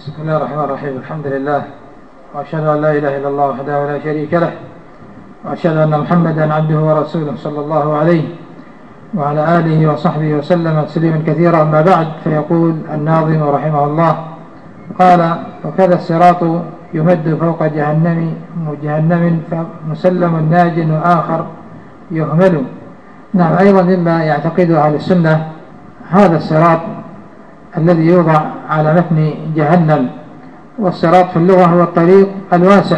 بسم الله الرحمن الرحيم. الحمد لله، وأشهد أن لا إله إلا الله وحده لا شريك له، وأشهد أن محمدا عبده ورسوله صلى الله عليه وعلى آله وصحبه وسلم تسليما كثيرا. أما بعد، فيقول الناظم رحمه الله قال: وكذا الصراط يمد فوق جهنم فمسلم ناج وآخر يهمل. نعم، أيضا مما يعتقده أهل السنة هذا الصراط الذي يوضع على متن جهنم. والصراط في اللغة هو الطريق الواسع،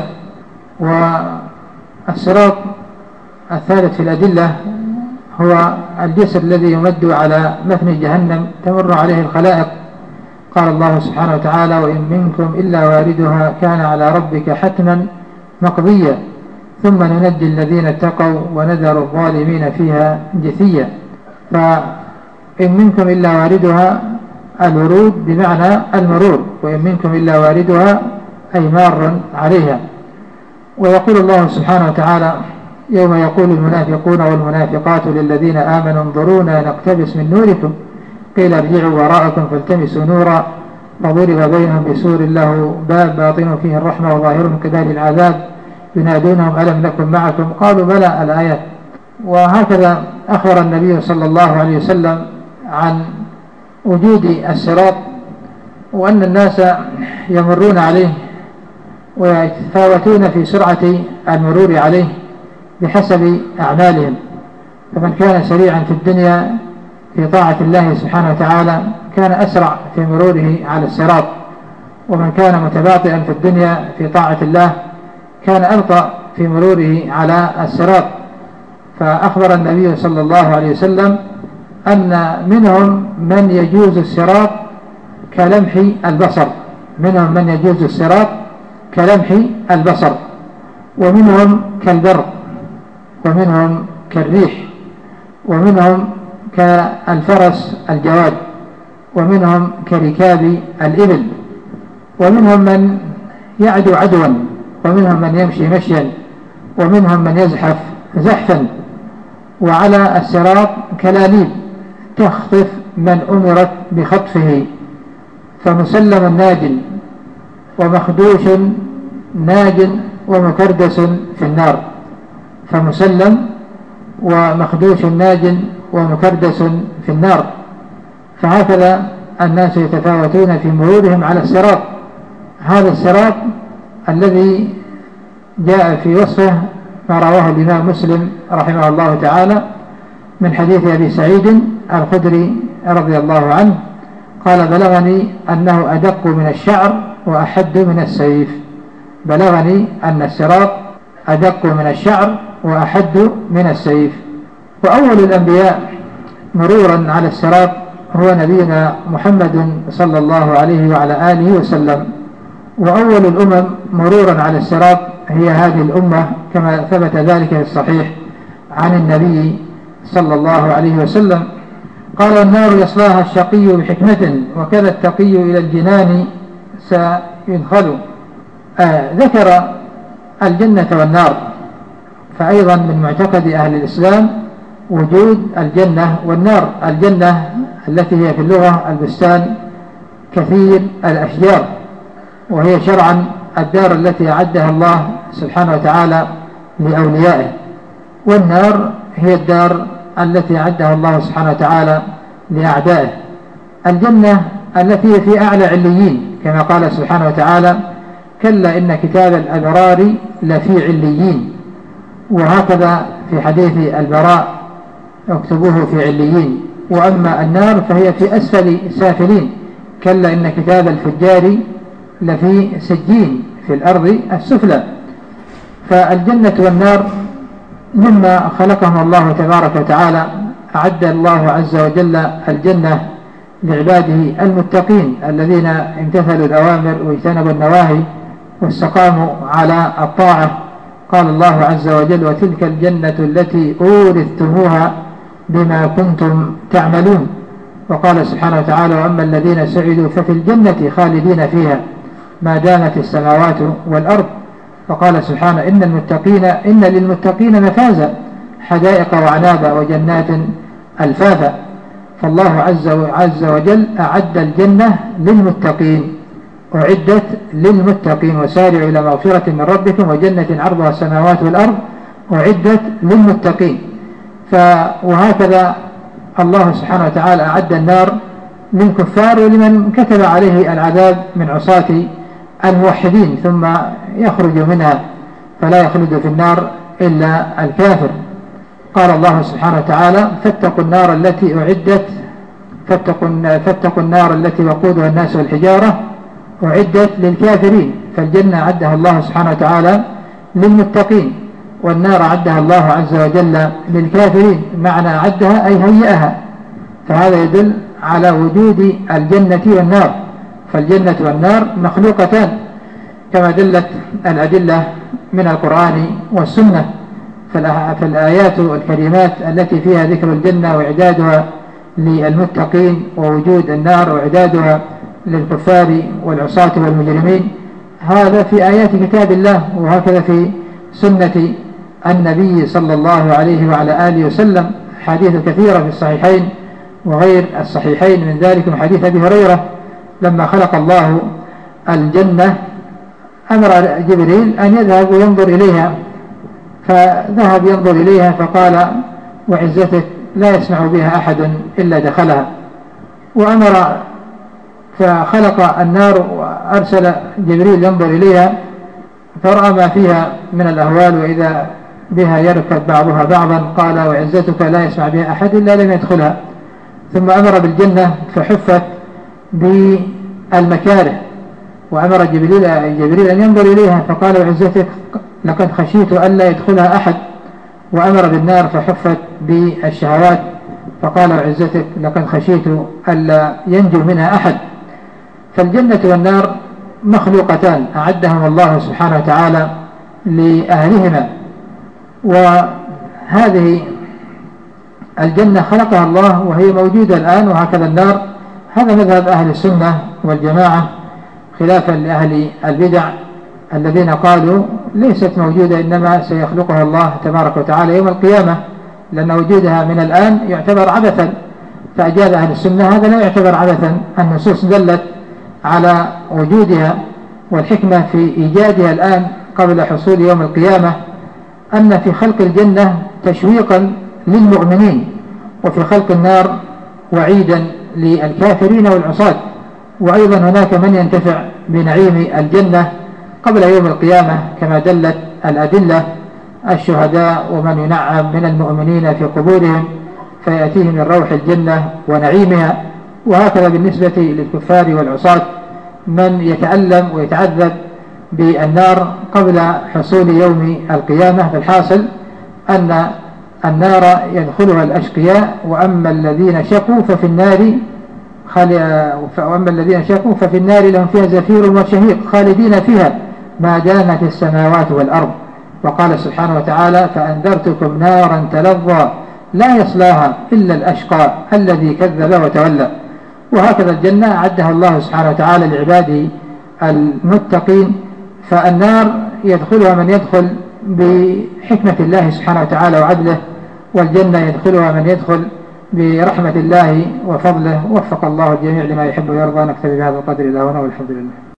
والصراط الثالث في الأدلة هو الجسر الذي يمد على متن جهنم تمر عليه الخلائق. قال الله سبحانه وتعالى: وإن منكم إلا واردها كان على ربك حتما مقضيا ثم ننجي الذين اتقوا ونذر الظالمين فيها جثيا. فإن منكم إلا واردها الورود بمعنى المرور، وإن منكم إلا واردها أي مار عليها. ويقول الله سبحانه وتعالى: يوم يقول المنافقون والمنافقات للذين آمنوا انظرونا نقتبس من نوركم قيل ارجعوا وراءكم فالتمسوا نورا فضرب بينهم بسور له باب باطنه فيه الرحمة وظاهره من قبل العذاب ينادونهم ألم نكن معكم قالوا بلى الآيات. وهكذا أخبر النبي صلى الله عليه وسلم عن وجود الصراط، وأن الناس يمرون عليه ويتفاوتون في سرعة المرور عليه بحسب أعمالهم. فمن كان سريعا في الدنيا في طاعة الله سبحانه وتعالى كان أسرع في مروره على الصراط، ومن كان متباطئا في الدنيا في طاعة الله كان أبطأ في مروره على الصراط. فأخبر النبي صلى الله عليه وسلم أن منهم من يجوز الصراط كلمح البصر، منهم من يجوز الصراط كلمح البصر، ومنهم كالبرق، ومنهم كالريح، ومنهم كالفرس الجواد، ومنهم كركاب الإبل، ومنهم من يعدو عدوا، ومنهم من يمشي مشيا، ومنهم من يزحف زحفا. وعلى الصراط كلاليب تخطف من أمرت بخطفه، فمسلم ناج ومخدوش ناج ومكردس في النار. فمسلم ومخدوش ناج ومكردس في النار. فهكذا الناس يتفاوتون في مرورهم على الصراط. هذا الصراط الذي جاء في وصفه ما رواه الإمام مسلم رحمه الله تعالى من حديث أبي سعيد الخدري رضي الله عنه قال: بلغني أنه أدق من الشعر وأحد من السيف. بلغني أن الصراط أدق من الشعر وأحد من السيف. وأول الأنبياء مرورا على الصراط هو نبينا محمد صلى الله عليه وعلى آله وسلم. وأول الأمم مرورا على الصراط هي هذه الأمة، كما ثبت ذلك في الصحيح عن النبي صلى الله عليه وسلم قال: النار يصلاها الشقي بحكمة وكذا التقي إلى الجنان سيدخل. ذكر الجنة والنار. فأيضا من معتقد أهل الإسلام وجود الجنة والنار. الجنة التي هي في اللغة البستان كثير الأشجار، وهي شرعا الدار التي أعدها الله سبحانه وتعالى لأوليائه. والنار هي الدار التي أعدها الله سبحانه وتعالى لأعدائه. الجنة التي هي في أعلى عليين، كما قال سبحانه وتعالى: كلا إن كتاب الأبرار لفي عليين. وهكذا في حديث البراء: اكتبوه في عليين. وأما النار فهي في أسفل سافلين، كلا إن كتاب الفجار لفي سجين في الأرض السفلى. فالجنة والنار مما خلقهم الله تبارك وتعالى. أعد الله عز وجل الجنة لعباده المتقين الذين امتثلوا الأوامر واجتنبوا النواهي واستقاموا على الطاعة. قال الله عز وجل: وتلك الجنة التي أورثتموها بما كنتم تعملون. وقال سبحانه وتعالى: وأما الذين سعدوا ففي الجنة خالدين فيها ما دامت السماوات والأرض. وقال سبحانه: إن للمتقين مفازا حدائق وعنابا وجنات ألفافا. فالله عز وجل أعد الجنة للمتقين، أعدت للمتقين وسارعوا إلى مغفرة من ربكم وجنة عرضها السماوات والأرض أعدت للمتقين. وهكذا الله سبحانه وتعالى أعد النار للكفار ولمن كتب عليه العذاب من عصاة الموحدين ثم يخرج منها، فلا يخلد في النار إلا الكافر. قال الله سبحانه وتعالى فاتقوا النار التي أعدت فاتقوا النار التي وقودها الناس والحجارة أعدت للكافرين. فالجنة عدها الله سبحانه وتعالى للمتقين، والنار عدها الله عز وجل للكافرين. معنى عدها أي هيئها، فهذا يدل على وجود الجنة والنار. فالجنة والنار مخلوقتان كما دلت الأدلة من القرآن والسنة. فالآيات الكريمات التي فيها ذكر الجنة وإعدادها للمتقين ووجود النار وإعدادها للكفار والعصاة والمجرمين، هذا في آيات كتاب الله، وهكذا في سنة النبي صلى الله عليه وعلى آله وسلم. حديث كثيرة في الصحيحين وغير الصحيحين، من ذلك حديث أبي هريرة لما خلق الله الجنة أمر جبريل أن يذهب وينظر إليها، فذهب ينظر إليها فقال وعزتك لا يسمع بها أحد إلا دخلها. وأمر فخلق النار وأرسل جبريل ينظر إليها فرأى ما فيها من الأهوال وإذا بها يركب بعضها بعضا، قال وعزتك لا يسمع بها أحد إلا لم يدخلها. ثم أمر بالجنة فحفت بالمكاره، وأمر جبريل أن ينظر إليها فقال وعزتك لقد خشيت ألا يدخلها أحد. وأمر بالنار فحفت بالشهوات فقال وعزتك لقد خشيت ألا ينجو منها أحد. فالجنة والنار مخلوقتان أعدهم الله سبحانه وتعالى لأهلهما، وهذه الجنة خلقها الله وهي موجودة الآن، وهكذا النار. هذا مذهب أهل السنة والجماعة خلافا لأهل البدع الذين قالوا ليست موجودة إنما سيخلقها الله تبارك وتعالى يوم القيامة، لأن وجودها من الآن يعتبر عبثا. فأجاب أهل السنة هذا لا يعتبر عبثا، النصوص دلت على وجودها، والحكمة في إيجادها الآن قبل حصول يوم القيامة أن في خلق الجنة تشويقا للمؤمنين، وفي خلق النار وعيدا للكافرين والعصاة. وأيضا هناك من ينتفع بنعيم الجنة قبل يوم القيامة كما دلت الأدلة، الشهداء ومن ينعم من المؤمنين في قبورهم فيأتيهم من روح الجنة ونعيمها. وهكذا بالنسبة للكفار والعصاة من يتألم ويتعذب بالنار قبل حصول يوم القيامة. فالحاصل أن النار يدخلها الأشقياء، وأما الذين شقوا ففي النار لهم فيها زفير وشهيق خالدين فيها ما دامت السماوات والأرض. وقال سبحانه وتعالى فأنذرتكم نارا تلظى لا يصلاها إلا الأشقى الذي كذب وتولى. وهكذا الجنة أعدها الله سبحانه وتعالى لعباده المتقين. فالنار يدخلها من يدخل بحكمة الله سبحانه وتعالى وعدله، والجنة يدخلها من يدخل برحمة الله وفضله. وفق الله الجميع لما يحب ويرضى. نكتفي بهذا القدر الآن والحمد لله.